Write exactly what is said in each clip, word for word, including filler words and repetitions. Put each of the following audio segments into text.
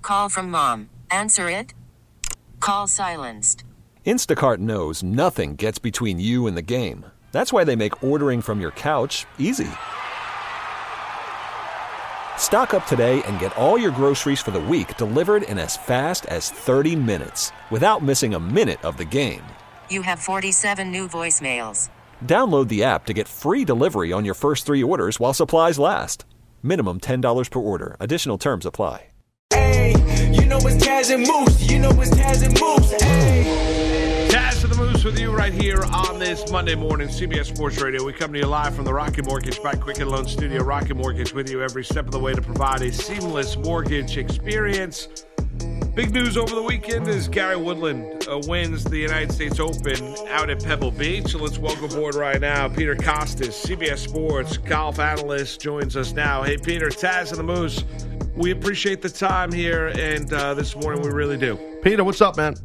Call from mom. Answer it. Call silenced. Instacart knows nothing gets between you and the game. That's why they make ordering from your couch easy. Stock up today and get all your groceries for the week delivered in as fast as thirty minutes without missing a minute of the game. You have forty-seven new voicemails. Download the app to get free delivery on your first three orders while supplies last. Minimum ten dollars per order. Additional terms apply. Hey, you know it's Taz and Moose. You know it's Taz and Moose. Hey. Taz and the Moose with you right here on this Monday morning, C B S Sports Radio. We come to you live from the Rocket Mortgage by Quicken Loan Studio. Rocket Mortgage with you every step of the way to provide a seamless mortgage experience. Big news over the weekend is Gary Woodland uh, wins the United States Open out at Pebble Beach. So let's welcome aboard right now Peter Kostis, C B S Sports golf analyst, joins us now. Hey, Peter, Taz and the Moose, we appreciate the time here, and uh, this morning we really do. Peter, what's up, man?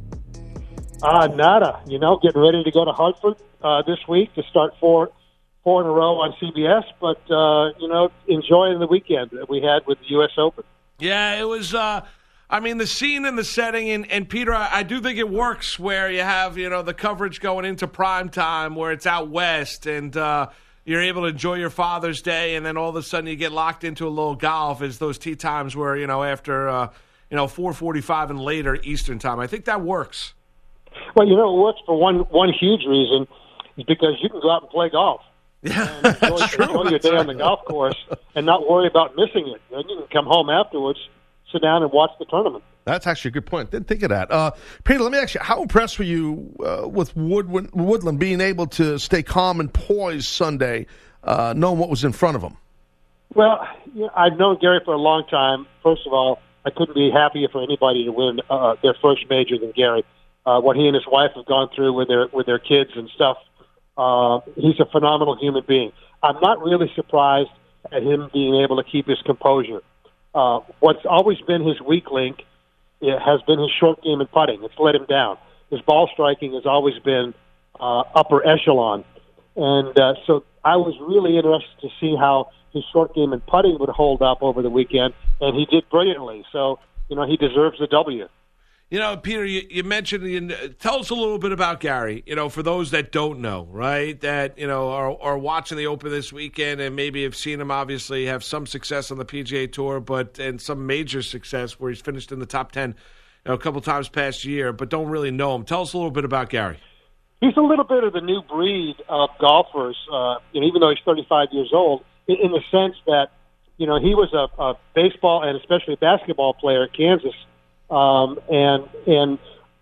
Uh, nada. You know, getting ready to go to Hartford uh, this week to start four four in a row on C B S, but, uh, you know, enjoying the weekend that we had with the U S Open. Yeah, it was, uh, I mean, the scene and the setting, and, and Peter, I, I do think it works where you have, you know, the coverage going into prime time where it's out west, and uh, you're able to enjoy your Father's Day, and then all of a sudden you get locked into a little golf as those tee times where, you know, after, uh, you know, four forty-five and later Eastern time. I think that works. Well, you know, it works for one one huge reason is because you can go out and play golf. Yeah, and enjoy, that's true. enjoy your day on the golf course and not worry about missing it. Then you can come home afterwards, sit down and watch the tournament. That's actually a good point. Didn't think of that. Uh, Peter, let me ask you, how impressed were you uh, with Wood- Woodland being able to stay calm and poised Sunday, uh, knowing what was in front of him? Well, you know, I've known Gary for a long time. First of all, I couldn't be happier for anybody to win uh, their first major than Gary. Uh, what he and his wife have gone through with their with their kids and stuff, uh, he's a phenomenal human being. I'm not really surprised at him being able to keep his composure. Uh, what's always been his weak link it has been his short game and putting. It's let him down. His ball striking has always been uh, upper echelon. And uh, so I was really interested to see how his short game and putting would hold up over the weekend, and he did brilliantly. So, you know, he deserves the W. You know, Peter, you, you mentioned, you, tell us a little bit about Gary, you know, for those that don't know, right, that, you know, are, are watching the Open this weekend and maybe have seen him obviously have some success on the P G A Tour, but and some major success where he's finished in the top ten, you know, a couple times past year, but don't really know him. Tell us a little bit about Gary. He's a little bit of the new breed of golfers, uh, you know, even though he's thirty-five years old, in, in the sense that, you know, he was a, a baseball and especially a basketball player at Kansas. Um, and and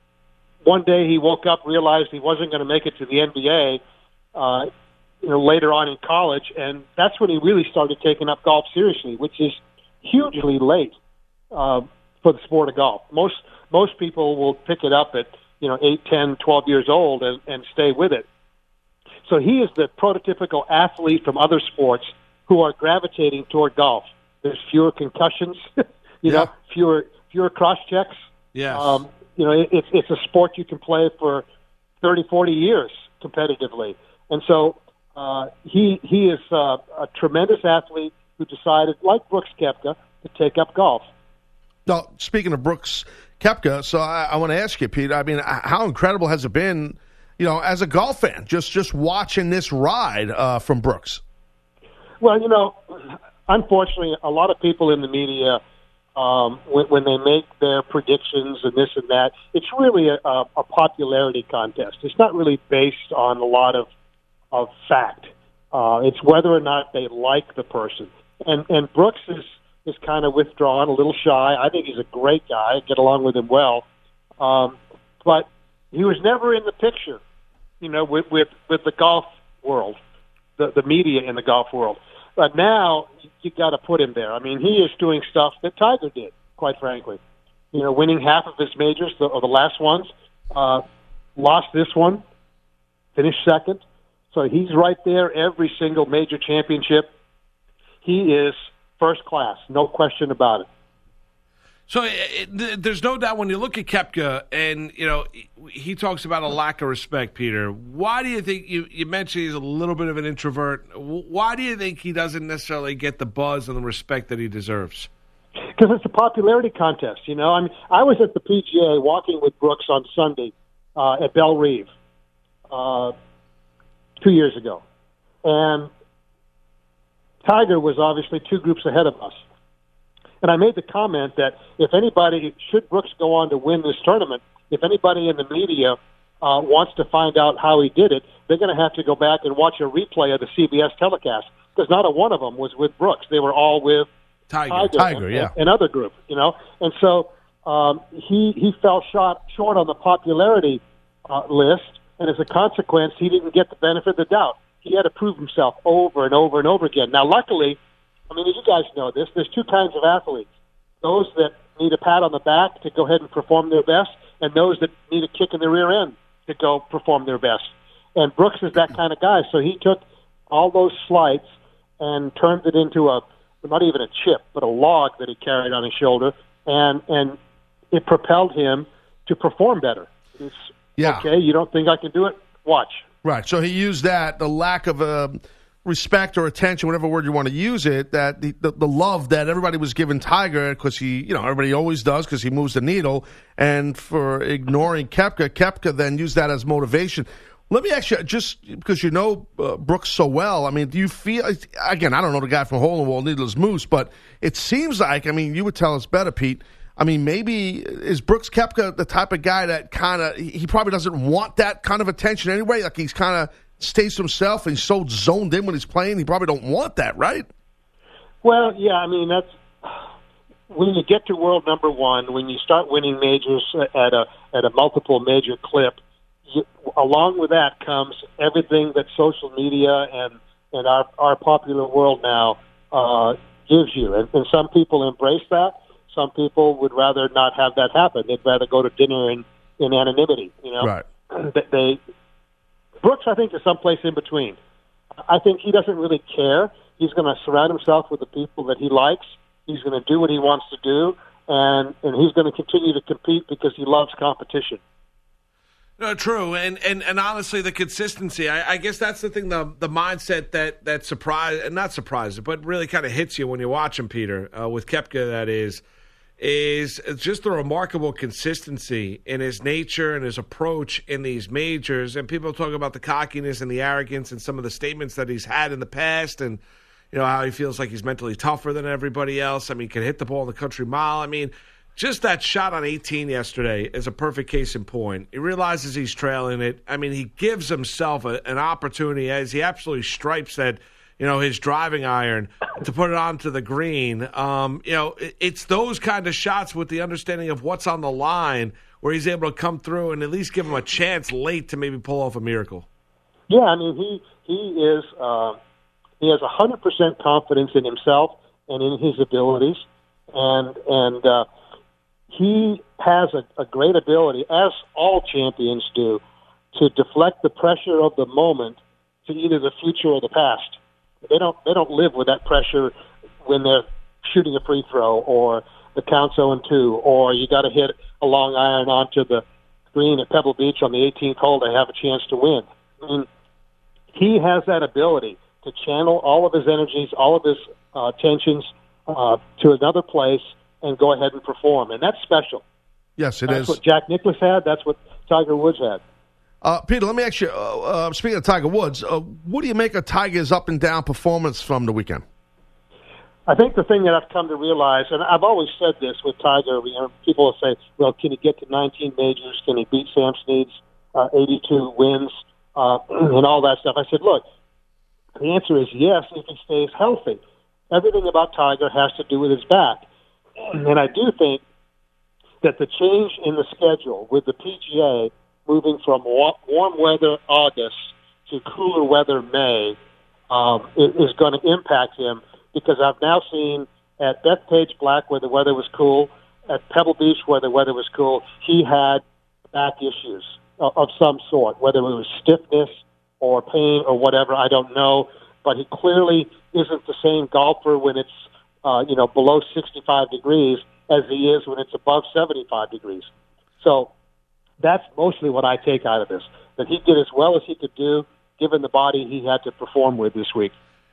one day he woke up, realized he wasn't going to make it to the N B A, uh, you know, later on in college, and that's when he really started taking up golf seriously, which is hugely late uh, for the sport of golf. Most most people will pick it up at, you know, eight, ten, twelve years old and, and stay with it. So he is the prototypical athlete from other sports who are gravitating toward golf. There's fewer concussions, you yeah. know, fewer fewer cross checks. Yes. Um, you know, it, it's it's a sport you can play for thirty, forty years competitively. And so uh, he he is uh, a tremendous athlete who decided, like Brooks Koepka, to take up golf. Now, speaking of Brooks Koepka, so I, I want to ask you, Pete, I mean, how incredible has it been, you know, as a golf fan, just, just watching this ride uh, from Brooks? Well, you know, unfortunately, a lot of people in the media, Um, when, when they make their predictions and this and that, it's really a, a, a popularity contest. It's not really based on a lot of of fact. Uh, it's whether or not they like the person. And and Brooks is is kind of withdrawn, a little shy. I think he's a great guy. I get along with him well, um, but he was never in the picture, you know, with with, with the golf world, the the media in the golf world. But now you got to put him there. I mean, he is doing stuff that Tiger did, quite frankly. You know, winning half of his majors, the, or the last ones, uh, lost this one, finished second. So he's right there every single major championship. He is first class, no question about it. So it, it, there's no doubt when you look at Koepka, and you know he talks about a lack of respect, Peter. Why do you think you, you mentioned he's a little bit of an introvert? Why do you think he doesn't necessarily get the buzz and the respect that he deserves? Because it's a popularity contest, you know. I mean, I was at the P G A walking with Brooks on Sunday uh, at Belle Reve uh, two years ago, and Tiger was obviously two groups ahead of us. And I made the comment that if anybody, should Brooks go on to win this tournament, if anybody in the media uh, wants to find out how he did it, they're going to have to go back and watch a replay of the C B S telecast, because not a one of them was with Brooks. They were all with Tiger. Tiger, Tiger and, yeah. and another group, you know. And so um, he he fell short, short on the popularity uh, list, and as a consequence, he didn't get the benefit of the doubt. He had to prove himself over and over and over again. Now, luckily, I mean, you guys know this, there's two kinds of athletes. Those that need a pat on the back to go ahead and perform their best, and those that need a kick in the rear end to go perform their best. And Brooks is that kind of guy. So he took all those slights and turned it into a, not even a chip, but a log that he carried on his shoulder, and, and it propelled him to perform better. It's, Yeah. okay, you don't think I can do it? Watch. Right. So he used that, the lack of uh, respect or attention, whatever word you want to use it, that the, the, the love that everybody was giving Tiger, because he, you know, everybody always does because he moves the needle, and for ignoring Koepka, Koepka then used that as motivation. Let me ask you, just because you know uh, Brooks so well, I mean, do you feel, again, I don't know the guy from Hole in the Wall, neither does Moose, but it seems like, I mean, you would tell us better, Pete, I mean, maybe is Brooks Koepka the type of guy that kind of, he probably doesn't want that kind of attention anyway? Like he's kind of stays to himself and he's so zoned in when he's playing, he probably don't want that, right? Well, yeah, I mean, that's, when you get to world number one, when you start winning majors at a at a multiple major clip, you, along with that comes everything that social media and, and our, our popular world now uh, gives you. And, and some people embrace that. Some people would rather not have that happen. They'd rather go to dinner in, in anonymity. You know, Right. They, they Brooks, I think, is someplace in between. I think he doesn't really care. He's going to surround himself with the people that he likes. He's going to do what he wants to do, and and he's going to continue to compete because he loves competition. No, true, and and and honestly, the consistency. I, I guess that's the thing. The the mindset that that surprise, and not surprised, but really kind of hits you when you watch him, Peter, uh, with Koepka. That is. is just the remarkable consistency in his nature and his approach in these majors. And people talk about the cockiness and the arrogance and some of the statements that he's had in the past, and you know how he feels like he's mentally tougher than everybody else. I mean, he can hit the ball in the country mile. I mean, just that shot on eighteen yesterday is a perfect case in point. He realizes he's trailing it. I mean, he gives himself a, an opportunity as he absolutely stripes that, you know, his driving iron to put it onto the green. Um, you know, it, it's those kind of shots with the understanding of what's on the line where he's able to come through and at least give him a chance late to maybe pull off a miracle. Yeah, I mean, he he is uh, he has a hundred percent confidence in himself and in his abilities, and and uh, he has a, a great ability, as all champions do, to deflect the pressure of the moment to either the future or the past. They don't they don't live with that pressure when they're shooting a free throw or the count's oh and two or you got to hit a long iron onto the green at Pebble Beach on the eighteenth hole to have a chance to win. I mean, he has that ability to channel all of his energies, all of his uh, tensions uh, to another place and go ahead and perform, and that's special. Yes, it that's is. That's what Jack Nicklaus had. That's what Tiger Woods had. Uh, Peter, let me ask you, uh, uh, speaking of Tiger Woods, uh, what do you make of Tiger's up-and-down performance from the weekend? I think the thing that I've come to realize, and I've always said this with Tiger, you know, people will say, well, can he get to nineteen majors? Can he beat Sam Snead's uh, eighty-two wins uh, and all that stuff? I said, look, the answer is yes if he stays healthy. Everything about Tiger has to do with his back. And I do think that the change in the schedule with the P G A moving from warm weather August to cooler weather May um, is going to impact him, because I've now seen at Bethpage Black where the weather was cool, at Pebble Beach where the weather was cool, he had back issues of, of some sort, whether it was stiffness or pain or whatever, I don't know. But he clearly isn't the same golfer when it's uh, you know below sixty-five degrees as he is when it's above seventy-five degrees. So that's mostly what I take out of this, that he did as well as he could do given the body he had to perform with this week.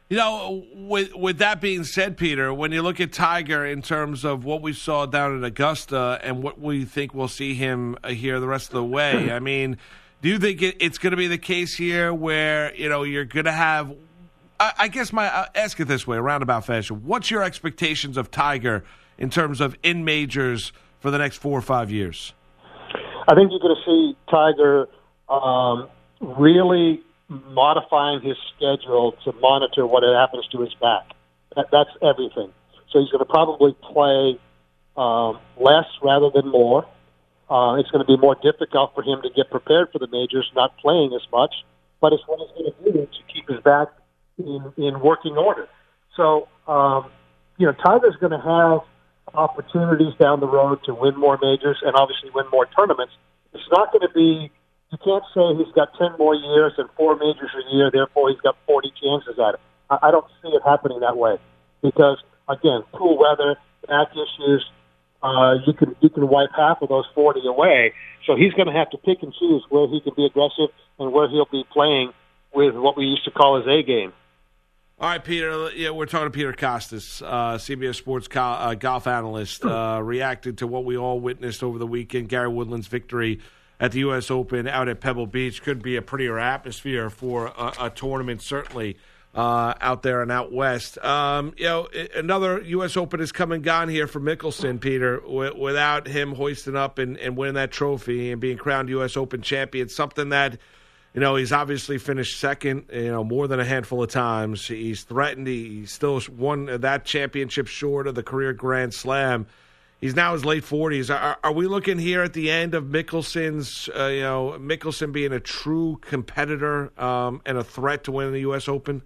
You know, with with that being said, Peter, when you look at Tiger in terms of what we saw down in Augusta and what we think we'll see him here the rest of the way, I mean, do you think it, it's going to be the case here where, you know, you're going to have, I, I guess my, I'll ask it this way, a roundabout fashion, what's your expectations of Tiger in terms of in majors for the next four or five years? I think you're going to see Tiger um, really modifying his schedule to monitor what happens to his back. That, that's everything. So he's going to probably play um, less rather than more. Uh, it's going to be more difficult for him to get prepared for the majors, not playing as much, but it's what he's going to do to keep his back in, in working order. So, um, you know, Tiger's going to have opportunities down the road to win more majors and obviously win more tournaments. It's not going to be, you can't say he's got ten more years and four majors a year, therefore he's got forty chances at it. I, I don't see it happening that way because, again, cool weather, back issues, uh, you can you can wipe half of those forty away. So he's going to have to pick and choose where he can be aggressive and where he'll be playing with what we used to call his A game. All right, Peter, yeah, we're talking to Peter Kostis, uh, C B S Sports go- uh, golf analyst, uh, reacted to what we all witnessed over the weekend, Gary Woodland's victory at the U S Open out at Pebble Beach. Could be a prettier atmosphere for a, a tournament, certainly, uh, out there and out west. Um, you know, another U S Open has come and gone here for Mickelson, Peter, w- without him hoisting up and, and winning that trophy and being crowned U S Open champion, something that, you know, he's obviously finished second, you know, more than a handful of times. He's threatened. He still won that championship short of the career Grand Slam. He's now in his late forties. Are, are we looking here at the end of Mickelson's, uh, you know, Mickelson being a true competitor um, and a threat to win the U S Open?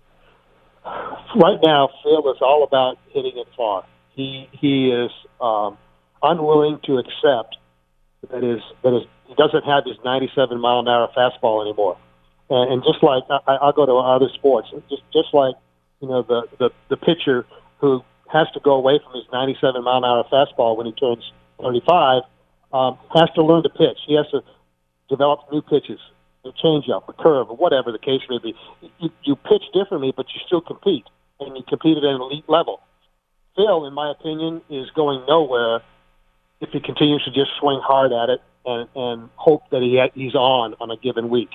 Right now, Phil is all about hitting it far. He he is um, unwilling to accept that is that is he doesn't have his ninety-seven mile an hour fastball anymore. And, and just like I, I'll go to other sports, just just like you know the the, the pitcher who has to go away from his ninety-seven mile an hour fastball when he turns thirty-five, um, has to learn to pitch. He has to develop new pitches, a changeup, a curve, or whatever the case may be. You, you pitch differently, but you still compete, and you compete at an elite level. Phil, in my opinion, is going nowhere if he continues to just swing hard at it and, and hope that he he's on on a given week.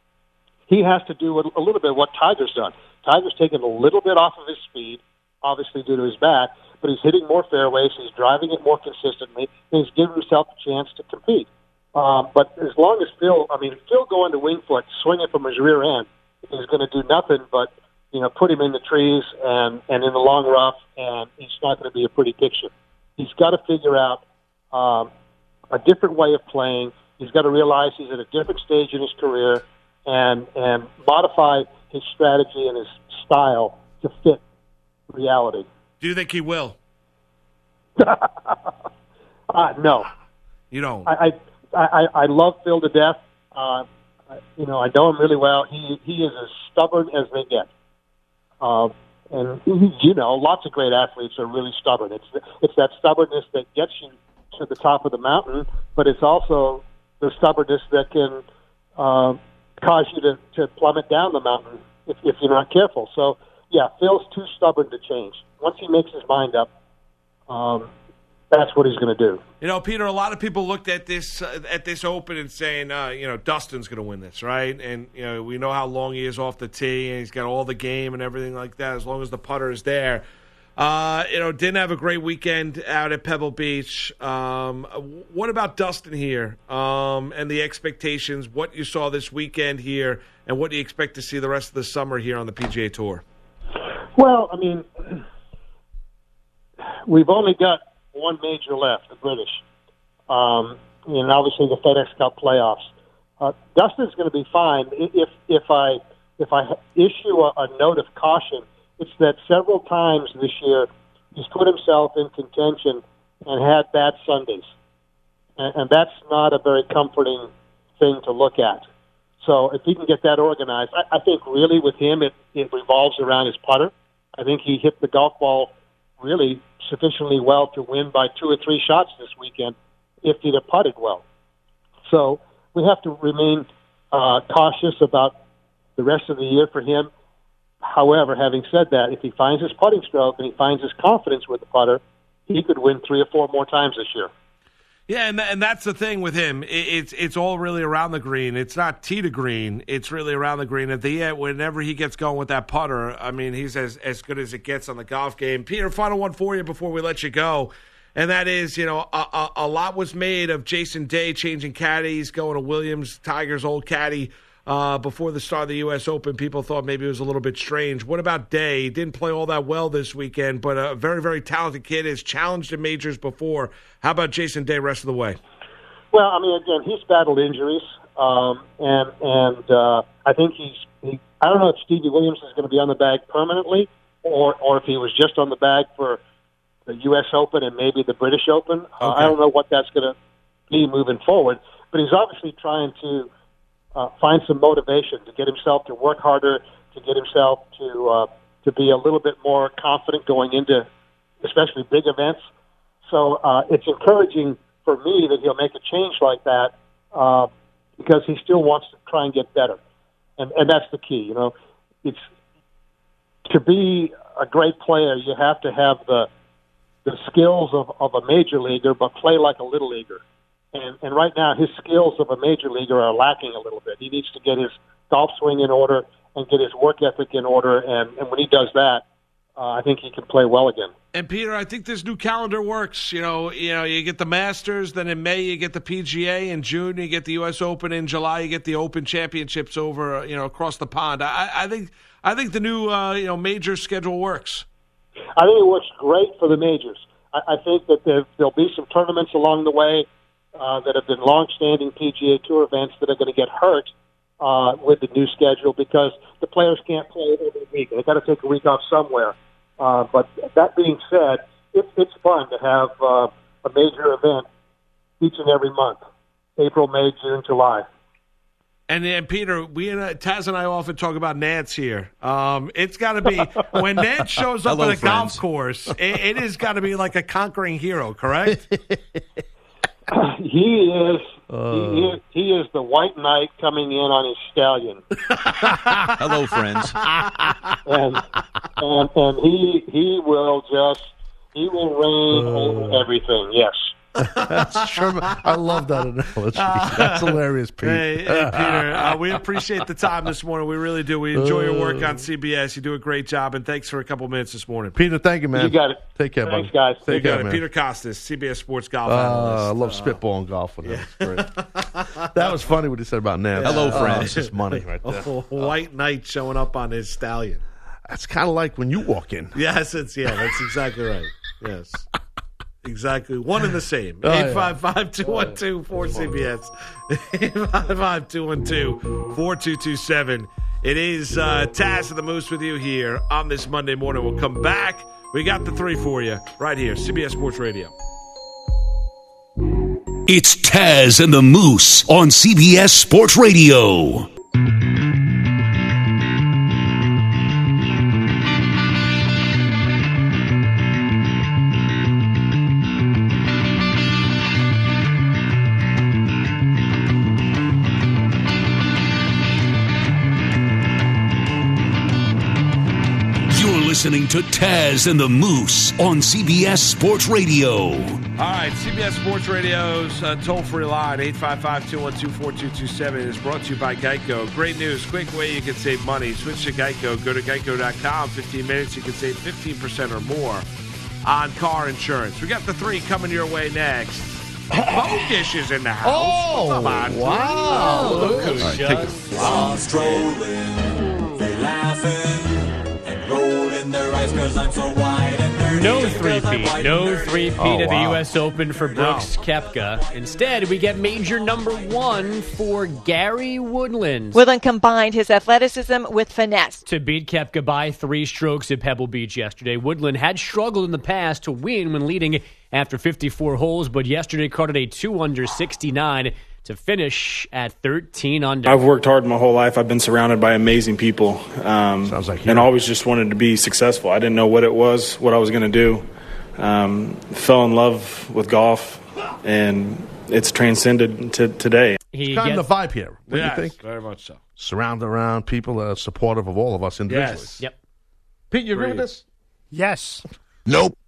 He has to do a, a little bit of what Tiger's done. Tiger's taken a little bit off of his speed, obviously due to his back, but he's hitting more fairways, he's driving it more consistently, and he's giving himself a chance to compete. Um, but as long as Phil, I mean, Phil going to Winged Foot, swinging from his rear end, is going to do nothing but, you know, put him in the trees and, and in the long rough, and he's not going to be a pretty picture. He's got to figure out um, a different way of playing. He's got to realize he's at a different stage in his career and and modify his strategy and his style to fit reality. Do you think he will? uh, no. You don't? I, I, I, I love Phil to death. Uh, you know, I know him really well. He he is as stubborn as they get. Uh, and, you know, lots of great athletes are really stubborn. It's it's that stubbornness that gets you to the top of the mountain, but it's also the stubbornness that can uh, cause you to, to plummet down the mountain if, if you're not careful. So, yeah, Phil's too stubborn to change. Once he makes his mind up, um, that's what he's going to do. You know, Peter, a lot of people looked at this uh, at this Open and saying, uh, you know, Dustin's going to win this, right? And, you know, we know how long he is off the tee, and he's got all the game and everything like that as long as the putter is there. Uh, you know, didn't have a great weekend out at Pebble Beach. Um, what about Dustin here um, and the expectations, what you saw this weekend here, and what do you expect to see the rest of the summer here on the P G A Tour? Well, I mean, we've only got one major left, the British, um, and obviously the FedEx Cup playoffs. Uh, Dustin's going to be fine. If if I if I issue a, a note of caution, it's that several times this year he's put himself in contention and had bad Sundays, and, and that's not a very comforting thing to look at. So if he can get that organized, I, I think really with him it, it revolves around his putter. I think he hit the golf ball really sufficiently well to win by two or three shots this weekend if he'd have putted well. So we have to remain uh, cautious about the rest of the year for him. However, having said that, if he finds his putting stroke and he finds his confidence with the putter, he could win three or four more times this year. Yeah, and and that's the thing with him. It's it's all really around the green. It's not tee to green. It's really around the green. At the end, whenever he gets going with that putter, I mean, he's as, as good as it gets on the golf game. Peter, final one for you before we let you go, and that is, you know, a, a, a lot was made of Jason Day changing caddies, going to Williams, Tiger's old caddy. Uh, before the start of the U S Open, people thought maybe it was a little bit strange. What about Day? He didn't play all that well this weekend, but a very, very talented kid, has challenged in majors before. How about Jason Day rest of the way? Well, I mean, again, he's battled injuries, um, and and uh, I think he's. He, I don't know if Stevie Williams is going to be on the bag permanently, or or if he was just on the bag for the U S Open and maybe the British Open. Okay. Uh, I don't know what that's going to be moving forward, but he's obviously trying to. Uh, find some motivation to get himself to work harder, to get himself to uh, to be a little bit more confident going into especially big events. So uh, it's encouraging for me that he'll make a change like that uh, because he still wants to try and get better. And, and that's the key, you know. It's to be a great player, you have to have the the skills of, of a major leaguer, but play like a little leaguer. And, and right now, his skills of a major leaguer are lacking a little bit. He needs to get his golf swing in order and get his work ethic in order. And, and when he does that, uh, I think he can play well again. And Peter, I think this new calendar works. You know, you know, you get the Masters, then in May you get the P G A, in June you get the U S Open, in July you get the Open Championships over, you know, across the pond. I, I think, I think the new, uh, you know, major schedule works. I think it works great for the majors. I, I think that there, there'll be some tournaments along the way. Uh, that have been long-standing P G A Tour events that are going to get hurt uh, with the new schedule because the players can't play every week. They've got to take a week off somewhere. Uh, but that being said, it, it's fun to have uh, a major event each and every month, April, May, June, July. And and Peter, we and uh, Taz and I often talk about Nance here. Um, it's got to be when Nance shows up Hello, at a friends. golf course, it, it has got to be like a conquering hero, correct? He is, uh, he is he is the white knight coming in on his stallion. Hello, friends. And and and he he will just he will reign uh, over everything. Yes. That's true. I love that analogy. That's hilarious, Pete. Hey, hey Peter, uh, we appreciate the time this morning. We really do. We enjoy your work on C B S. You do a great job, and thanks for a couple minutes this morning. Peter, thank you, man. You got it. Take care, Thanks, buddy. guys. Take You care, got it. man. Peter Costas, C B S Sports Golf Uh, analyst. I love spitballing golf with him. Great. That was funny what he said about Nance. Hello, Oh, friends. it's just money right there. Oh, white knight showing up on his stallion. That's kind of like when you walk in. Yes, it's yeah, that's exactly right. Yes. Exactly. One and the same. Oh, eight five five, two one two, four C B S. eight five five, two one two, four two two seven. It is uh, Taz and the Moose with you here on this Monday morning. We'll come back. We got the three for you right here, C B S Sports Radio. It's Taz and the Moose on C B S Sports Radio. Listening to Taz and the Moose on C B S Sports Radio. All right, C B S Sports Radio's uh, toll-free line, eight five five, two one two, four two two seven, is brought to you by Geico. Great news, quick way you can save money. Switch to Geico. Go to geico dot com. fifteen minutes, you can save fifteen percent or more on car insurance. We got the three coming your way next. Bogish is in the house. Oh, Come on. wow. Look who's All right, take just- it. I'm strolling, they laughing, and rolling their eyes cause I'm so wide and nerdy. No Just 'cause I'm three-peat. white No and nerdy. three-peat Oh, at the wow. U S Open for Brooks Koepka. Instead, we get major number one for Gary Woodland. Woodland combined his athleticism with finesse to beat Koepka by three strokes at Pebble Beach yesterday. Woodland had struggled in the past to win when leading after fifty-four holes, but yesterday carded a two under sixty-nine to finish at thirteen under. I've worked hard my whole life. I've been surrounded by amazing people. Um, Sounds like you. and always just wanted to be successful. I didn't know what it was, what I was going to do. Um, fell in love with golf and it's transcended to today. He Kind gets, of the vibe here. What Yes, do you think? very much so. Surrounded around people that are supportive of all of us individually. Yes. Yep. Pete, you agree with Agreed. this? Yes. Nope.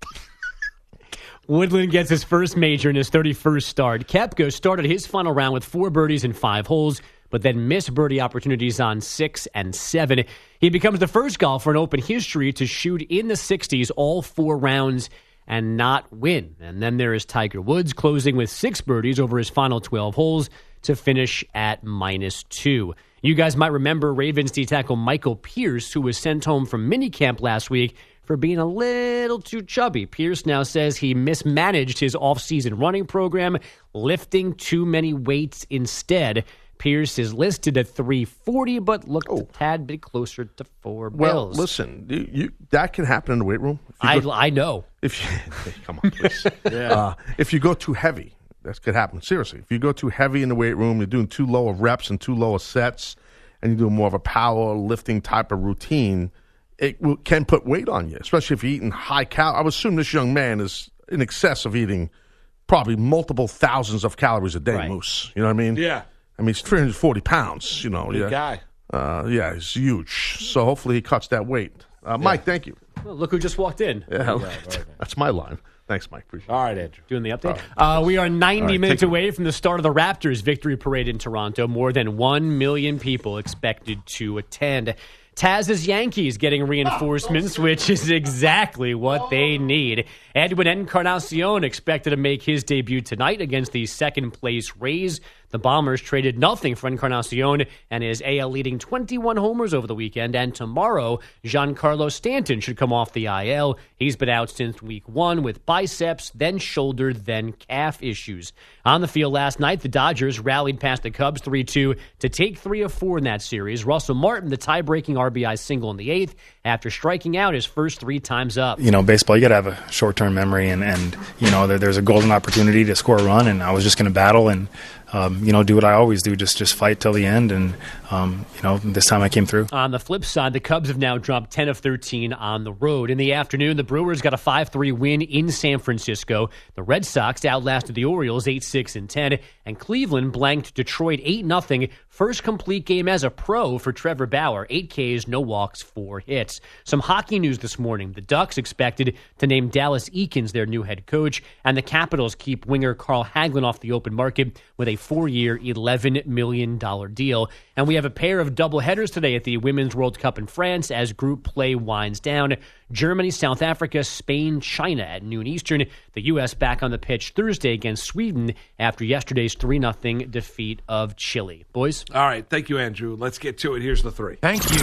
Woodland gets his first major in his thirty-first start. Koepka started his final round with four birdies in five holes, but then missed birdie opportunities on six and seven. He becomes the first golfer in Open history to shoot in the sixties all four rounds and not win. And then there is Tiger Woods closing with six birdies over his final twelve holes to finish at minus two. You guys might remember Ravens D tackle Michael Pierce, who was sent home from minicamp last week for being a little too chubby. Pierce now says he mismanaged his offseason running program, lifting too many weights instead. Pierce is listed at three forty, but looked oh. a tad bit closer to four Well, bills. listen, you, you, that can happen in the weight room. If you I, go, I know. If you, come on, please. yeah. uh, if you go too heavy, that could happen. Seriously, if you go too heavy in the weight room, you're doing too low of reps and too low of sets, and you're doing more of a power lifting type of routine, it will, can put weight on you, especially if you're eating high cal. I would assume this young man is in excess of eating probably multiple thousands of calories a day, Right. Moose. You know what I mean? Yeah. I mean, he's three hundred forty pounds, you know. Big yeah. guy. Uh, yeah, he's huge. So hopefully he cuts that weight. Uh, Mike, thank you. Well, look who just walked in. Yeah, that's my line. Thanks, Mike. Appreciate it. All right, Andrew. Doing the update. Uh, we are ninety right, minutes take it. away from the start of the Raptors' victory parade in Toronto. More than one million people expected to attend. Taz's Yankees getting reinforcements, which is exactly what they need. Edwin Encarnacion expected to make his debut tonight against the second-place Rays. The Bombers traded nothing for Encarnacion and his A L leading twenty-one homers over the weekend. And tomorrow, Giancarlo Stanton should come off the I L. He's been out since week one with biceps, then shoulder, then calf issues. On the field last night, the Dodgers rallied past the Cubs three two to take three of four in that series. Russell Martin, the tie-breaking R B I single in the eighth after striking out his first three times up. You know, baseball, you got to have a short-term memory, and, and you know, there, there's a golden opportunity to score a run, and I was just going to battle and, um, you know, do what I always do, just just fight till the end, and, um, you know, this time I came through. On the flip side, the Cubs have now dropped ten of thirteen on the road. In the afternoon, the Brewers got a five three win in San Francisco. The Red Sox outlasted the Orioles eight six and ten, and Cleveland blanked Detroit eight nothing. First complete game as a pro for Trevor Bauer. Eight Ks, no walks, four hits. Some hockey news this morning. The Ducks expected to name Dallas Eakins their new head coach, and the Capitals keep winger Carl Hagelin off the open market with a four-year, eleven million dollars deal. And we have a pair of doubleheaders today at the Women's World Cup in France as group play winds down. Germany, South Africa, Spain, China at noon Eastern. The U S back on the pitch Thursday against Sweden after yesterday's three nothing defeat of Chile. Boys? All right. Thank you, Andrew. Let's get to it. Here's the three. Thank you.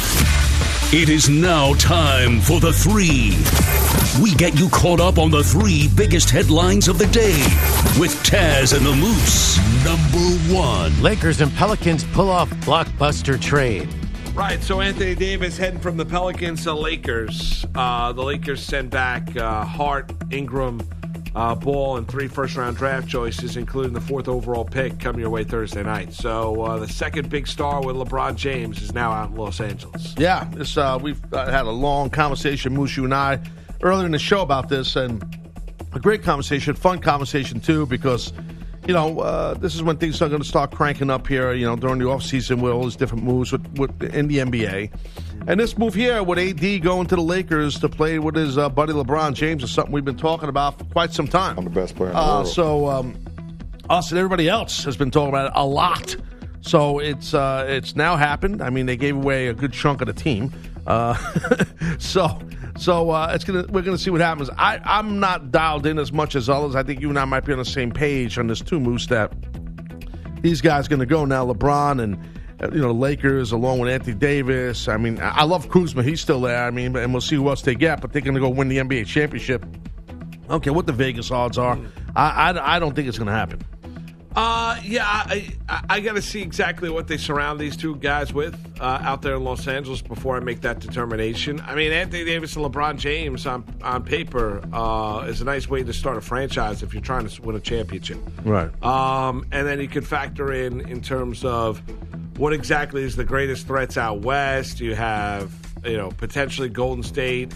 It is now time for the three. We get you caught up on the three biggest headlines of the day with Taz and the Moose. Number one. Lakers and Pelicans pull off blockbuster trade. Right, so Anthony Davis heading from the Pelicans to Lakers. Uh, the Lakers send back uh, Hart, Ingram, uh, Ball, and three first-round draft choices, including the fourth overall pick, coming your way Thursday night. So uh, the second big star with LeBron James is now out in Los Angeles. Yeah, this, uh, we've uh, had a long conversation, Moose, you and I, earlier in the show about this, and a great conversation, fun conversation, too, because, you know, uh, this is when things are going to start cranking up here, you know, during the offseason with all these different moves with, with, in the N B A. And this move here with A D going to the Lakers to play with his uh, buddy LeBron James is something we've been talking about for quite some time. I'm the best player in the uh, world. So um, us and everybody else has been talking about it a lot. So it's uh, it's now happened. I mean, they gave away a good chunk of the team. Uh, so so uh, it's gonna we're gonna see what happens. I, I'm not dialed in as much as others. I think you and I might be on the same page on this too, Moose, that these guys are gonna go now. LeBron and uh, you know Lakers along with Anthony Davis. I mean, I love Kuzma. He's still there. I mean, and we'll see who else they get. But they're gonna go win the N B A championship. I don't care what the Vegas odds are. I I, I don't think it's gonna happen. Uh, yeah, I, I, I got to see exactly what they surround these two guys with uh, out there in Los Angeles before I make that determination. I mean, Anthony Davis and LeBron James on on paper uh, is a nice way to start a franchise if you're trying to win a championship. Right. Um, and then you could factor in in terms of what exactly is the greatest threats out west. You have, you know, potentially Golden State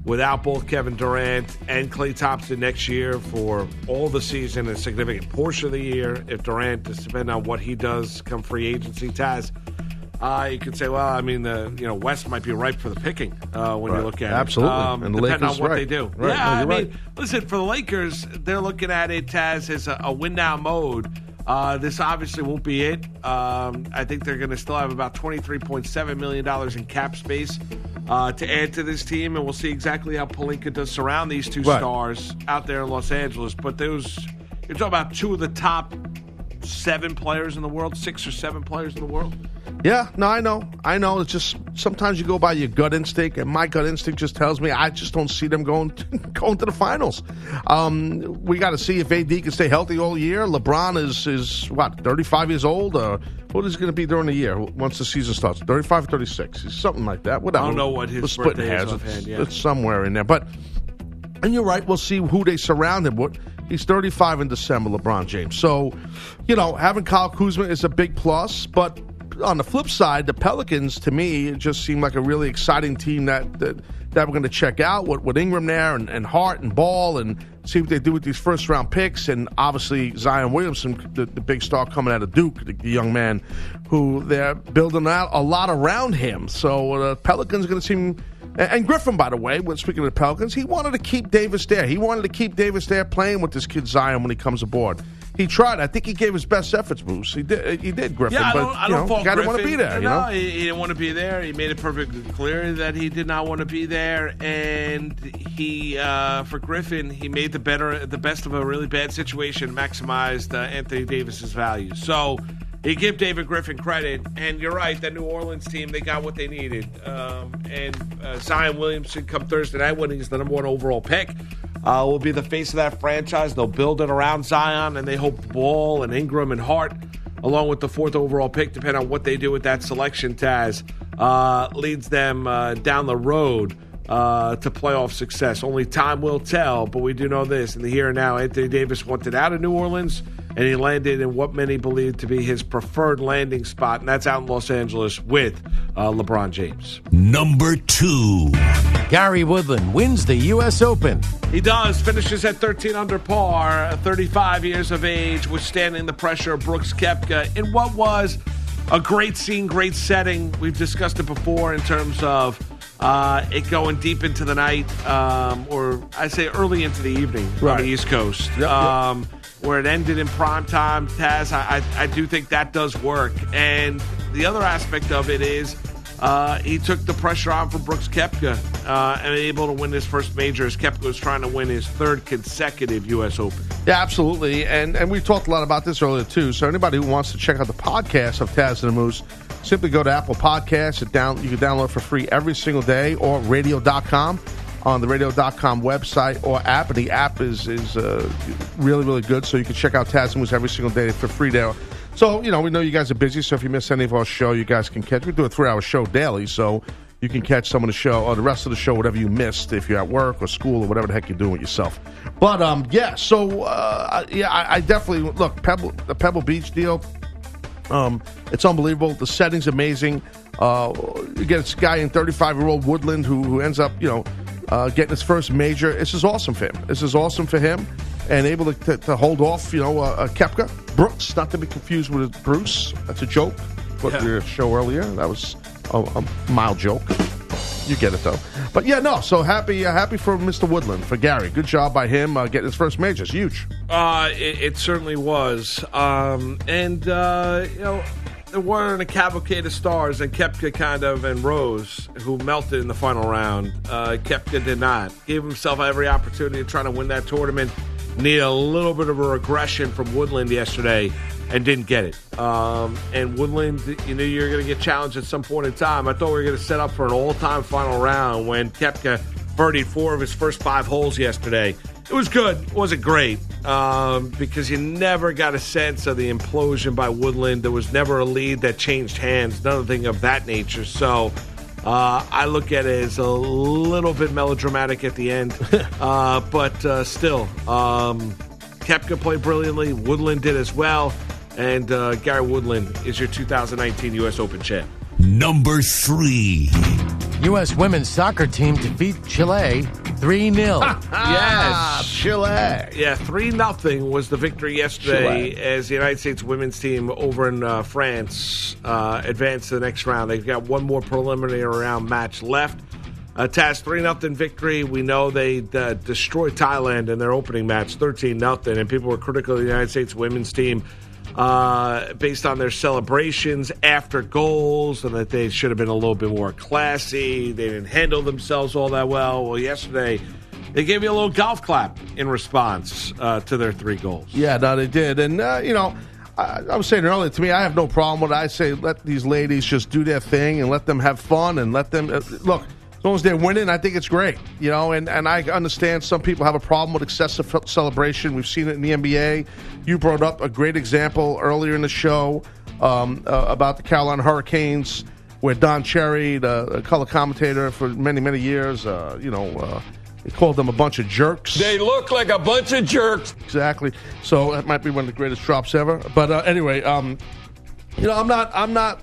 without both Kevin Durant and Klay Thompson next year for all the season, a significant portion of the year. If Durant is depending on what he does come free agency, Taz, uh, you could say, well, I mean, the you know West might be ripe for the picking uh, when Right. you look at Absolutely. it. Um, And the depending Lakers, on what right. they do. Right. Yeah, No, I you're mean, right. listen, for the Lakers, they're looking at it, Taz, as a, a win-now mode. Uh, this obviously won't be it. Um, I think they're going to still have about twenty-three point seven million dollars in cap space uh, to add to this team, and we'll see exactly how Pelinka does surround these two Right. stars out there in Los Angeles. But those, you're talking about two of the top seven players in the world, six or seven players in the world. Yeah, no, I know. I know. It's just sometimes you go by your gut instinct, and my gut instinct just tells me I just don't see them going to, going to the finals. Um, we got to see if A D can stay healthy all year. LeBron is, is what, thirty-five years old? Or what is he going to be during the year once the season starts? thirty-five or thirty-six? He's something like that. Whatever. I don't know what his We're splitting birthday is hairs. offhand, It's, yeah. it's somewhere in there. But, and you're right, we'll see who they surround him with. He's thirty-five in December, LeBron James. So, you know, having Kyle Kuzma is a big plus, but on the flip side, the Pelicans, to me, just seem like a really exciting team that that, that we're going to check out with, with Ingram there and, and Hart and Ball and see what they do with these first-round picks. And obviously Zion Williamson, the, the big star coming out of Duke, the, the young man who they're building out a lot around him. So the Pelicans are going to seem... And and Griffin, by the way, when speaking of the Pelicans, he wanted to keep Davis there. He wanted to keep Davis there playing with this kid Zion when he comes aboard. He tried. I think he gave his best efforts, Moose. He did. He did, Griffin. Yeah, I but don't, I you don't know, fault guy Griffin. didn't want to be there. You no, know, he, he didn't want to be there. He made it perfectly clear that he did not want to be there, and he, uh, for Griffin, he made the better, the best of a really bad situation, maximized uh, Anthony Davis's value. So he gave David Griffin credit, and you're right. That New Orleans team, they got what they needed. Um, and uh, Zion Williamson, come Thursday night when he's the number one overall pick, uh, will be the face of that franchise. They'll build it around Zion, and they hope Ball and Ingram and Hart, along with the fourth overall pick, depending on what they do with that selection, Taz, uh, leads them uh, down the road uh, to playoff success. Only time will tell, but we do know this. In the here and now, Anthony Davis wanted out of New Orleans, and he landed in what many believe to be his preferred landing spot, and that's out in Los Angeles with uh, LeBron James. Number two. Gary Woodland wins the U S Open. He does. Finishes at thirteen under par, thirty-five years of age, withstanding the pressure of Brooks Koepka in what was a great scene, great setting. We've discussed it before in terms of uh, it going deep into the night, um, or I say early into the evening Right. on the East Coast. Yep, yep. Um, where it ended in prime time, Taz, I, I, I do think that does work. And the other aspect of it is uh, he took the pressure on from Brooks Koepka uh, and able to win his first major as Koepka was trying to win his third consecutive U S Open. yeah, absolutely. And and we talked a lot about this earlier too. So anybody who wants to check out the podcast of Taz and the Moose, simply go to Apple Podcasts. It down you can download for free every single day, or radio dot com. On the radio dot com website or app. And the app is is uh, really, really good. So you can check out Taz and Moose every single day for free there. So, you know, we know you guys are busy. So if you miss any of our show, you guys can catch. We do a three-hour show daily. So you can catch some of the show or the rest of the show, whatever you missed, if you're at work or school or whatever the heck you're doing with yourself. But, um, yeah, so, uh, yeah, I, I definitely, look, Pebble, the Pebble Beach deal, um, it's unbelievable. The setting's amazing. Uh, you get this guy in thirty-five-year-old Woodland who, who ends up, you know, Uh, getting his first major. This is awesome for him. This is awesome for him, and able to, to, to hold off, you know, uh, uh, Koepka. Brooks, not to be confused with Bruce. That's a joke. What Yeah. your show earlier, that was a, a mild joke. You get it though. But yeah, no. So happy, uh, happy for Mister Woodland, for Gary. Good job by him uh, getting his first major. It's huge. Uh, it, it certainly was. Um, and, uh, you know, there weren't a cavalcade of stars, and Koepka kind of, and Rose, who melted in the final round. Uh, Koepka did not. Gave himself every opportunity to try to win that tournament. Needed a little bit of a regression from Woodland yesterday and didn't get it. Um, and Woodland, you knew you were going to get challenged at some point in time. I thought we were going to set up for an all-time final round when Koepka birdied four of his first five holes yesterday. It was good. It wasn't great um, because you never got a sense of the implosion by Woodland. There was never a lead that changed hands, nothing of that nature. So uh, I look at it as a little bit melodramatic at the end. uh, but uh, still, um, Koepka played brilliantly. Woodland did as well. And uh, Gary Woodland is your two thousand nineteen U S Open champ. Number three. U S women's soccer team defeat Chile three nil. Yes. Chile. Yeah, three nothing was the victory yesterday Chile. as the United States women's team over in uh, France uh, advanced to the next round. They've got one more preliminary round match left. Uh, Taz, three nothing victory. We know they uh, destroyed Thailand in their opening match, thirteen nothing, and people were critical of the United States women's team uh, based on their celebrations after goals and that they should have been a little bit more classy. They didn't handle themselves all that well. Well, yesterday they gave you a little golf clap in response uh, to their three goals. Yeah, no, they did. And, uh, you know, I, I was saying earlier, to me, I have no problem with it. I say let these ladies just do their thing and let them have fun and let them uh, – look, as long as they're winning, I think it's great, you know, and, and I understand some people have a problem with excessive celebration. We've seen it in the N B A. You brought up a great example earlier in the show um, uh, about the Carolina Hurricanes, where Don Cherry, the color commentator for many, many years, uh, you know, uh, he called them a bunch of jerks. They look like a bunch of jerks. Exactly. So that might be one of the greatest drops ever. But uh, anyway, um, you know, I'm not, I'm not.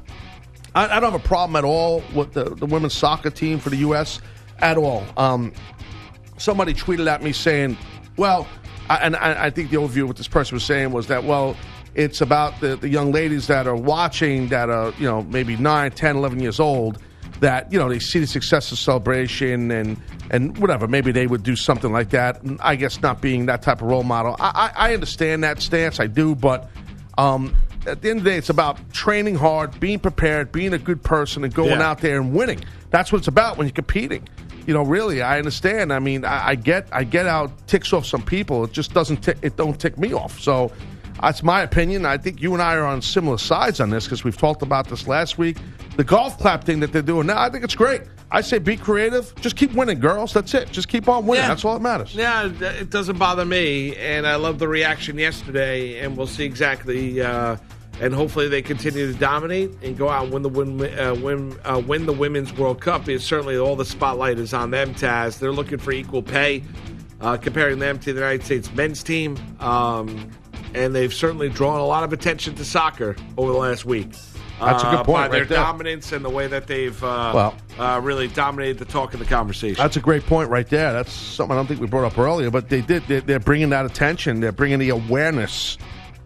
I don't have a problem at all with the, the women's soccer team for the U S at all. Um, somebody tweeted at me saying, well, I, and I, I think the overview of what this person was saying was that, well, it's about the, the young ladies that are watching that are, you know, maybe nine, ten, eleven years old that, you know, they see the success of celebration and, and whatever. Maybe they would do something like that. And I guess not being that type of role model. I, I, I understand that stance. I do. But um at the end of the day, it's about training hard, being prepared, being a good person, and going Yeah. out there and winning. That's what it's about when you're competing. You know, really, I understand. I mean, I, I get, I get how it ticks off some people. It just doesn't, tick, it don't tick me off. So that's my opinion. I think you and I are on similar sides on this because we've talked about this last week. The golf clap thing that they're doing now, I think it's great. I say be creative. Just keep winning, girls. That's it. Just keep on winning. Yeah. That's all that matters. Yeah, it doesn't bother me, and I love the reaction yesterday, and we'll see exactly, uh, and hopefully they continue to dominate and go out and win the win, uh, win, uh, win the Women's World Cup. Because certainly all the spotlight is on them, Taz. They're looking for equal pay, uh, comparing them to the United States men's team, um, and they've certainly drawn a lot of attention to soccer over the last week. That's a good Uh, point by right their there. dominance and the way that they've uh, Well- uh, really dominated the talk and the conversation. That's a great point right there. That's something I don't think we brought up earlier, but they did. They're, they're bringing that attention. They're bringing the awareness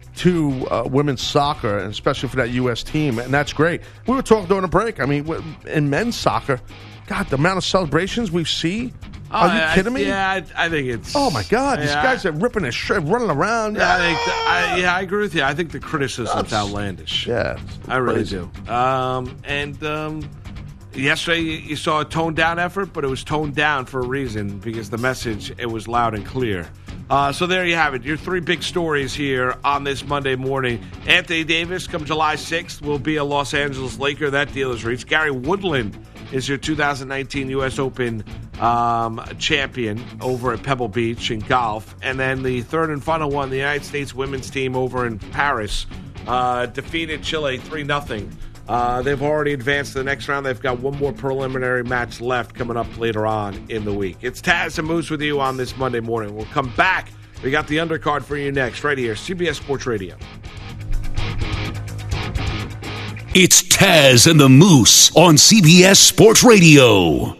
to uh, women's soccer, and especially for that U S team, and that's great. We were talking during the break. I mean, w- in men's soccer, God, the amount of celebrations we see. Are you I- kidding me? Yeah, I, I think it's. Oh my God, these Yeah. guys are ripping their shirt, running around. Yeah, I think the, I, yeah, I agree with you. I think the criticism's outlandish. Yeah, I really crazy. do. Um, and um, yesterday you you saw a toned down effort, but it was toned down for a reason because the message it was loud and clear. Uh, so there you have it. Your three big stories here on this Monday morning. Anthony Davis, come July sixth, will be a Los Angeles Laker. That deal is reached. Gary Woodland is your two thousand nineteen U S Open um, champion over at Pebble Beach in golf. And then the third and final one, the United States women's team over in Paris uh, defeated Chile three nothing. Uh, they've already advanced to the next round. They've got one more preliminary match left coming up later on in the week. It's Taz and Moose with you on this Monday morning. We'll come back. We got the undercard for you next, right here, C B S Sports Radio. It's Taz and the Moose on C B S Sports Radio.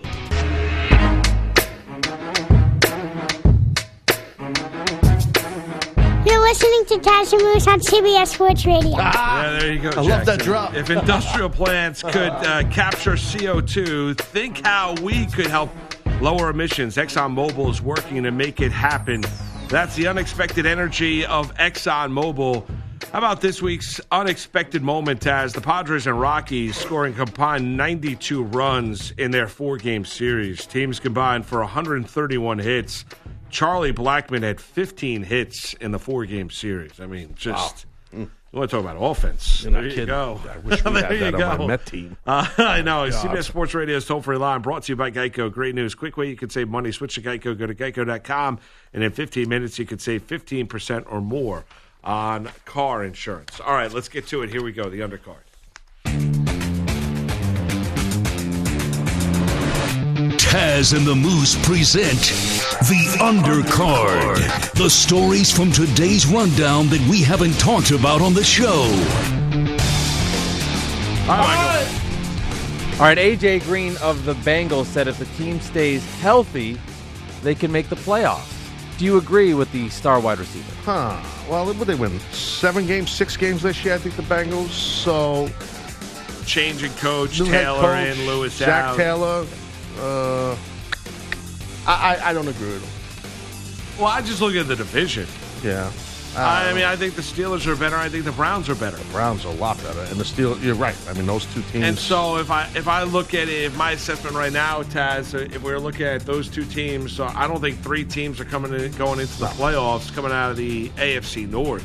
You're listening to Taz and Moose on C B S Sports Radio. Yeah, there you go, I love that Jackson. drop. If industrial plants could uh, capture C O two, think how we could help lower emissions. ExxonMobil is working to make it happen. That's the unexpected energy of ExxonMobil. How about this week's unexpected moment, Taz? The Padres and Rockies scoring combined ninety-two runs in their four-game series. Teams combined for one hundred thirty-one hits. Charlie Blackmon had fifteen hits in the four-game series. I mean, just... Wow. You want to talk about offense? You're not there you kidding. go. I wish we there had you that go. on my Met team. Uh, I know. God. C B S Sports Radio's toll-free line brought to you by Geico. Great news. Quick way you can save money. Switch to Geico. Go to geico dot com. And in fifteen minutes, you could save fifteen percent or more on car insurance. All right, let's get to it. Here we go, the undercard. Taz and the Moose present the Undercard. The stories from today's rundown that we haven't talked about on the show. All right, All right, A J Green of the Bengals said if the team stays healthy, they can make the playoffs. Do you agree with the star wide receiver? Huh. Well, what did they win? Seven games, six games this year, I think, the Bengals. So, changing coach, new head Taylor coach, in, Lewis Zach out. Taylor. Uh, I, I I don't agree with him. Well, I just look at the division. Yeah. I mean, I think the Steelers are better. I think the Browns are better. The Browns are a lot better, and the Steelers. You're right. I mean, those two teams. And so, if I if I look at it, if my assessment right now, Taz, if we're looking at those two teams, so I don't think three teams are coming in, going into the no. playoffs coming out of the A F C North.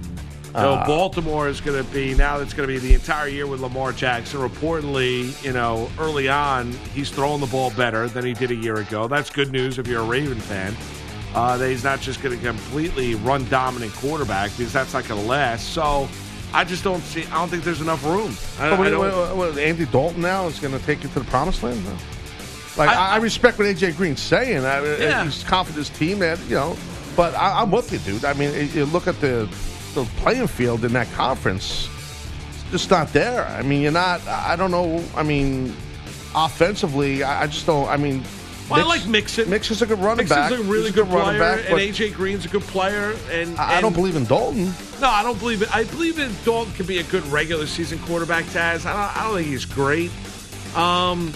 So uh, Baltimore is going to be now. It's going to be the entire year with Lamar Jackson. Reportedly, you know, early on, he's throwing the ball better than he did a year ago. That's good news if you're a Raven fan. Uh, that he's not just going to completely run dominant quarterback because that's not going to last. So I just don't see. I don't think there's enough room. I, wait, I don't, wait, wait, wait, Andy Dalton now is going to take you to the promised land. No. Like I, I respect what A J Green's saying. I, yeah. He's confident his team that you know. But I, I'm with you, dude. I mean, you look at the the playing field in that conference. It's just not there. I mean, you're not. I don't know. I mean, offensively, I, I just don't. I mean. Well, Mix, I like Mixon. Mixon's a good running Mixon's back. Mixon's a really He's good, a good player, back, and A J Green's a good player. And, I, I and don't believe in Dalton. No, I don't believe it. I believe in Dalton can be a good regular season quarterback, Taz. I don't, I don't think he's great. Um,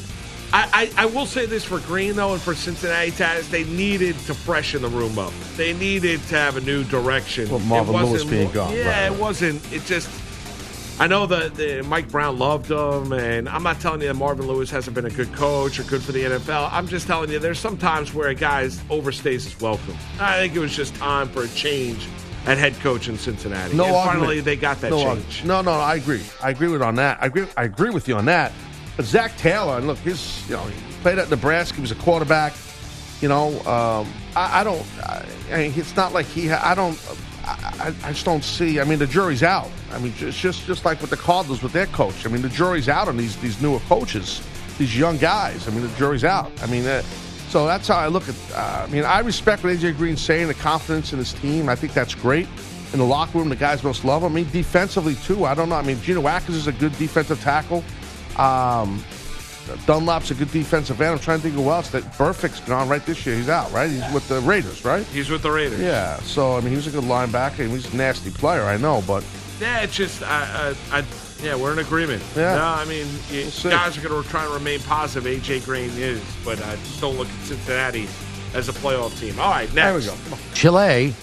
I, I, I will say this for Green, though, and for Cincinnati, Taz, they needed to freshen the room up. They needed to have a new direction. Well, Marvin Lewis being gone. Yeah, right, right. it wasn't. It just... I know that the, Mike Brown loved him, and I'm not telling you that Marvin Lewis hasn't been a good coach or good for the N F L. I'm just telling you there's some times where a guy overstays his welcome. I think it was just time for a change at head coach in Cincinnati. No and argument. finally, they got that no change. Argument. No, no, I agree. I agree with on that. I agree. I agree with you on that. But Zach Taylor, and look, his you know he played at Nebraska. He was a quarterback. You know, um, I, I don't. I, I mean, it's not like he. Ha- I don't. I, I just don't see. I mean, the jury's out. I mean, it's just just like with the Cardinals with their coach. I mean, the jury's out on these these newer coaches, these young guys. I mean, the jury's out. I mean, uh, so that's how I look at. Uh, I mean, I respect what A J Green's saying, the confidence in his team. I think that's great. In the locker room, the guys must love him. I mean, defensively too. I don't know. I mean, Geno Atkins is a good defensive tackle. Um, Dunlap's a good defensive end. I'm trying to think of who else. That Burfict's gone right this year. He's out, right? He's with the Raiders, right? He's with the Raiders. Yeah. So I mean, he was a good linebacker. And he's a nasty player, I know, but yeah, it's just I, I, I yeah, we're in agreement. Yeah. No, I mean, you, we'll guys are going to try and remain positive. A J Green is, but I just don't look at Cincinnati as a playoff team. All right, next. There we go. Chile.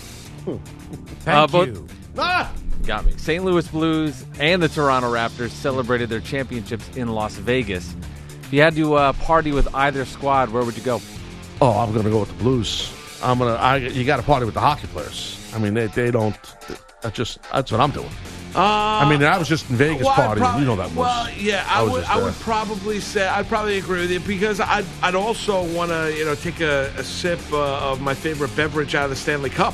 Thank uh, but, you. Ah! Got me. Saint Louis Blues and the Toronto Raptors celebrated their championships in Las Vegas. If you had to uh, party with either squad, where would you go? Oh, I'm going to go with the Blues. I'm gonna. I you got to party with the hockey players. I mean, they they don't. That's just that's what I'm doing. Uh, I mean, I was just in Vegas well, partying. Probably, you know that was. Well, yeah, I, I was would. just I there. would probably say I'd probably agree with you because I'd I'd also want to you know take a, a sip uh, of my favorite beverage out of the Stanley Cup.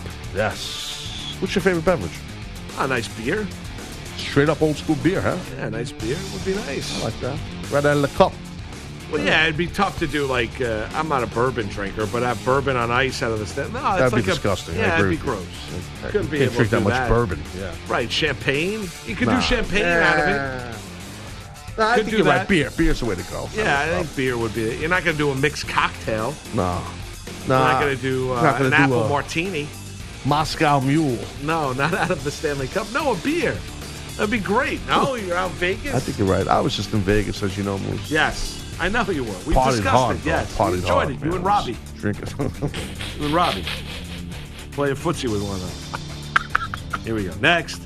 Yes. What's your favorite beverage? A nice beer. Straight up old school beer, huh? Yeah, a nice beer would be nice. I like that. Right out of the cup. Well, yeah, it'd be tough to do like uh, I'm not a bourbon drinker, but have bourbon on ice out of the stand. No, that's that'd like be a, disgusting. Yeah, I agree that'd be with gross. You. I Couldn't be can't able drink to that do much that. bourbon. Yeah. Right, champagne. You could nah. do champagne yeah. out of it. No, I Could think do you're that. right. Beer. Beer's the way to go. Yeah, I think beer would be. You're not going to do a mixed cocktail. No. You're Nah. not going to do uh, Not gonna an do apple a martini. Moscow Mule. No, not out of the Stanley Cup. No, a beer. That'd be great. No, you're out in Vegas. I think you're right. I was just in Vegas, as you know, Moose. Yes. I know you were. We Partied discussed hard, it. bro. Yes, Partied we enjoyed hard, it. man. You and Robbie. Drinking. You and Robbie. Playing footsie with one another. Here we go. Next.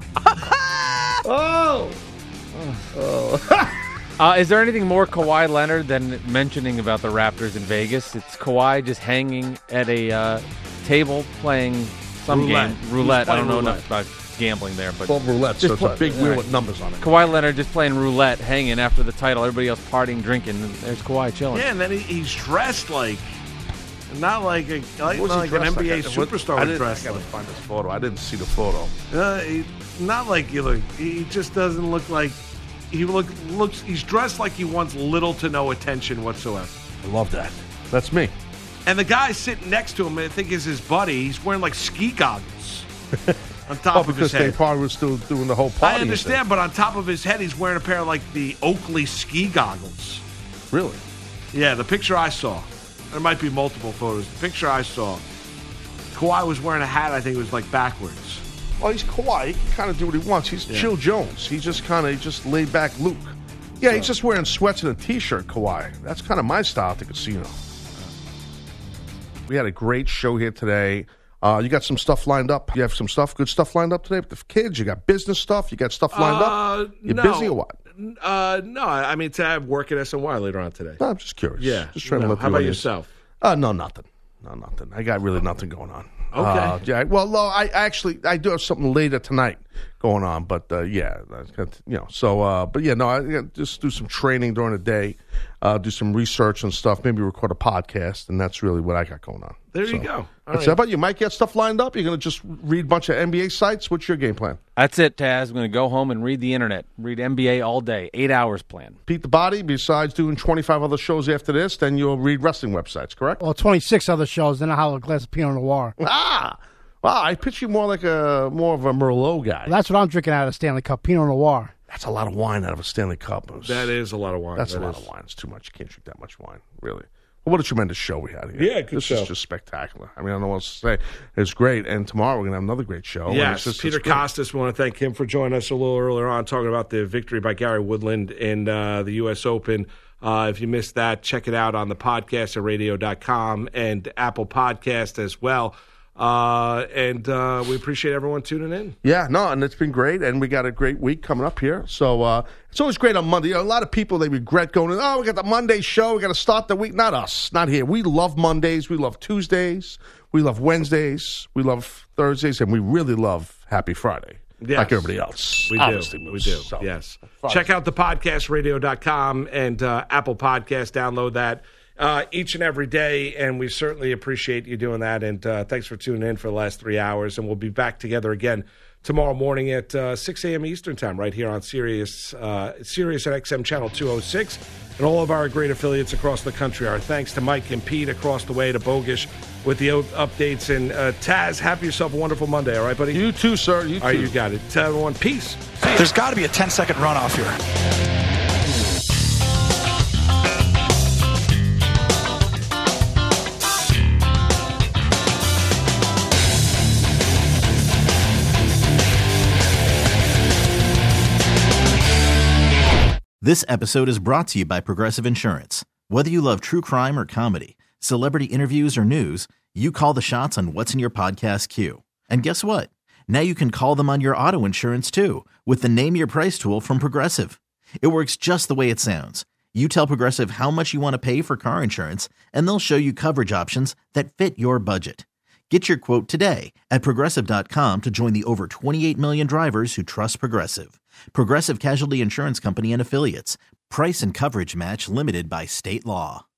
oh. Oh. uh, is there anything more Kawhi Leonard than mentioning about the Raptors in Vegas? It's Kawhi just hanging at a uh, table playing some Roulette. game. Roulette. I don't know roulette. enough about gambling there, but Well, roulette, so it's play- a big wheel all right. with numbers on it. Kawhi Leonard just playing roulette, hanging after the title. Everybody else partying, drinking. And there's Kawhi chilling. Yeah, and then he, he's dressed like, not like a like, What was not he like an dressed N B A like? What- superstar I would didn't, dress I gotta like. find this photo. I didn't see the photo. Uh, he, not like you look. He just doesn't look like he look looks. He's dressed like he wants little to no attention whatsoever. I love that. That's me. And the guy sitting next to him, I think is his buddy. He's wearing like ski goggles. On top oh, of his because head. they probably were still doing the whole party. I understand, thing. but on top of his head, he's wearing a pair of like the Oakley ski goggles. Really? Yeah, the picture I saw. There might be multiple photos. The picture I saw, Kawhi was wearing a hat. I think it was like backwards. Well, he's Kawhi. He can kind of do what he wants. He's Yeah. Chill Jones. He's just kind of just laid back Luke. Yeah, he's just wearing sweats and a t-shirt. Kawhi. That's kind of my style at the casino. We had a great show here today. Uh, you got some stuff lined up. You have some stuff, good stuff lined up today with the kids. You got business stuff. You got stuff lined Uh, up. You no. busy or what? Uh, no, I mean to have work at S N Y later on today. No, I'm just curious. Yeah. Just trying No. to let How the about audience- yourself? Uh, no, nothing. No, nothing. I got really nothing going on. Okay. Uh, yeah. Well, no, I actually I do have something later tonight going on, but uh, yeah, I got, you know. So, uh, but yeah, no, I got- just do some training during the day, uh, do some research and stuff. Maybe record a podcast, and that's really what I got going on. There you So, go. All that's right. it. How about you? Might get stuff lined up. You're going to just read a bunch of N B A sites. What's your game plan? That's it, Taz. I'm going to go home and read the internet. Read N B A all day. Eight hours plan. Pete the Body. Besides doing twenty-five other shows after this, then you'll read wrestling websites. Correct? Well, twenty-six other shows, then I'll have a glass of Pinot Noir. Ah. Wow, I picture you more like a more of a Merlot guy. That's what I'm drinking out of the Stanley Cup, Pinot Noir. That's a lot of wine out of a Stanley Cup. That is a lot of wine. That's That a lot is. of wine. It's too much. You can't drink that much wine, really. Well, what a tremendous show we had here. Yeah, good this show. is just spectacular. I mean, I don't know what else to say. It's great. And tomorrow we're going to have another great show. And Yes, it's just- Peter it's great. Costas. We want to thank him for joining us a little earlier on, talking about the victory by Gary Woodland in uh, the U S Open. Uh, if you missed that, check it out on the podcast at radio dot com and Apple Podcast as well. Uh, and uh, we appreciate everyone tuning in. Yeah, no, and it's been great, and we got a great week coming up here. So uh, it's always great on Monday. You know, a lot of people, they regret going, oh, we got the Monday show. We got to start the week. Not us. Not here. We love Mondays. We love Tuesdays. We love Wednesdays. We love Thursdays, and we really love Happy Friday. Yes. Like everybody else. We Obviously, do. We Moose. do. So, Yes. Friday. Check out the podcast, radio dot com and uh, Apple Podcast. Download that uh, each and every day, and we certainly appreciate you doing that. And uh, thanks for tuning in for the last three hours. And we'll be back together again tomorrow morning at uh, six a.m. Eastern Time right here on Sirius, uh, Sirius and X M Channel two oh six and all of our great affiliates across the country. Our thanks to Mike and Pete across the way, to Bogish with the o- updates. And uh, Taz, have yourself a wonderful Monday, all right, buddy? You too, sir. You too. All right, you got it. Tell everyone, peace. There's got to be a ten-second runoff here. This episode is brought to you by Progressive Insurance. Whether you love true crime or comedy, celebrity interviews or news, you call the shots on what's in your podcast queue. And guess what? Now you can call them on your auto insurance too with the Name Your Price tool from Progressive. It works just the way it sounds. You tell Progressive how much you want to pay for car insurance, and they'll show you coverage options that fit your budget. Get your quote today at Progressive dot com to join the over twenty-eight million drivers who trust Progressive. Progressive Casualty Insurance Company and Affiliates. Price and coverage match limited by state law.